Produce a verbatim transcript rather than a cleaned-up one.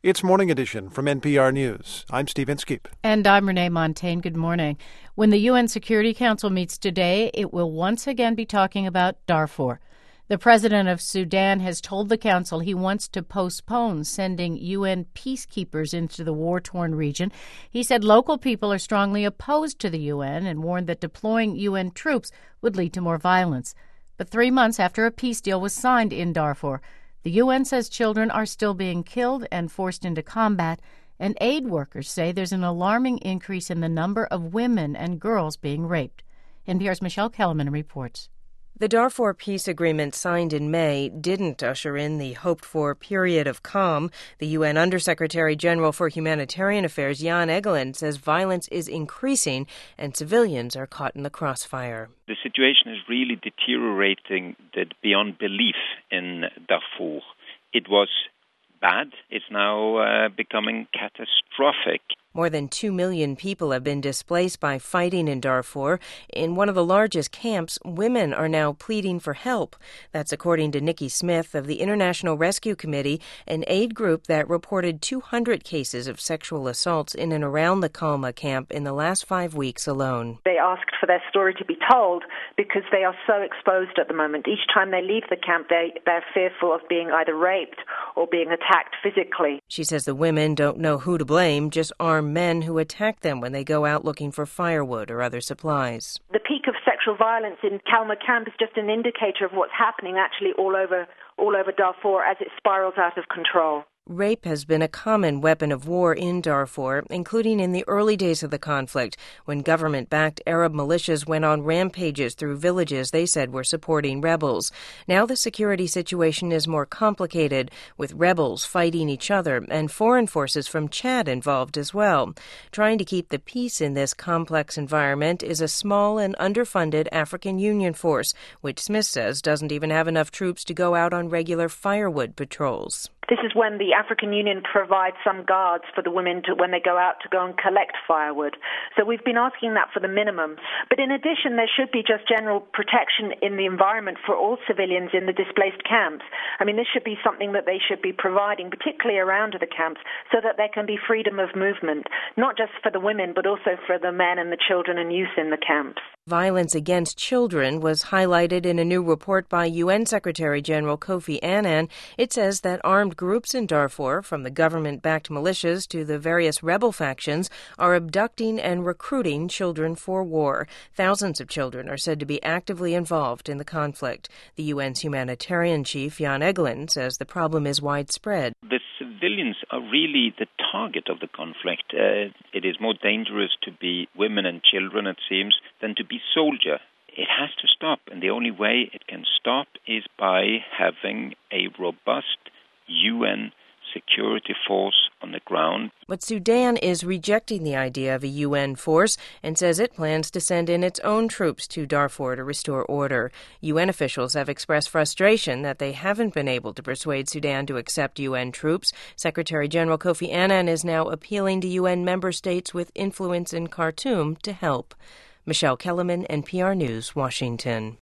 It's Morning Edition from N P R News. I'm Steve Inskeep. And I'm Renee Montaigne. Good morning. When the U N Security Council meets today, it will once again be talking about Darfur. The president of Sudan has told the council he wants to postpone sending U N peacekeepers into the war-torn region. He said local people are strongly opposed to the U N and warned that deploying U N troops would lead to more violence. But three months after a peace deal was signed in Darfur, the U N says children are still being killed and forced into combat, and aid workers say there's an alarming increase in the number of women and girls being raped. N P R's Michelle Kellerman reports. The Darfur peace agreement signed in May didn't usher in the hoped-for period of calm. The U N Undersecretary General for Humanitarian Affairs, Jan Egeland, says violence is increasing and civilians are caught in the crossfire. The situation is really deteriorating beyond belief in Darfur. It was bad. It's now uh, becoming catastrophic. More than two million people have been displaced by fighting in Darfur. In one of the largest camps, women are now pleading for help. That's according to Nikki Smith of the International Rescue Committee, an aid group that reported two hundred cases of sexual assaults in and around the Kalma camp in the last five weeks alone. They asked for their story to be told because they are so exposed at the moment. Each time they leave the camp, they, they're fearful of being either raped or being attacked physically. She says the women don't know who to blame, just armed men who attack them when they go out looking for firewood or other supplies. The peak of sexual violence in Kalma camp is just an indicator of what's happening actually all over all over Darfur as it spirals out of control. Rape has been a common weapon of war in Darfur, including in the early days of the conflict, when government-backed Arab militias went on rampages through villages they said were supporting rebels. Now the security situation is more complicated, with rebels fighting each other and foreign forces from Chad involved as well. Trying to keep the peace in this complex environment is a small and underfunded African Union force, which Smith says doesn't even have enough troops to go out on regular firewood patrols. This is when the African Union provides some guards for the women to, when they go out to go and collect firewood. So we've been asking that for the minimum. But in addition, there should be just general protection in the environment for all civilians in the displaced camps. I mean, this should be something that they should be providing, particularly around the camps, so that there can be freedom of movement, not just for the women, but also for the men and the children and youth in the camps. Violence against children was highlighted in a new report by U N Secretary General Kofi Annan. It says that armed groups in Darfur, from the government-backed militias to the various rebel factions, are abducting and recruiting children for war. Thousands of children are said to be actively involved in the conflict. The U N's humanitarian chief, Jan Egeland, says the problem is widespread. The civilians are really the target of the conflict. Uh, it is more dangerous to be women and children, it seems, than to be soldier. It has to stop, and the only way it can stop is by having a robust U N security force on the ground. But Sudan is rejecting the idea of a U N force and says it plans to send in its own troops to Darfur to restore order. U N officials have expressed frustration that they haven't been able to persuade Sudan to accept U N troops. Secretary General Kofi Annan is now appealing to U N member states with influence in Khartoum to help. Michelle Kellerman, N P R News, Washington.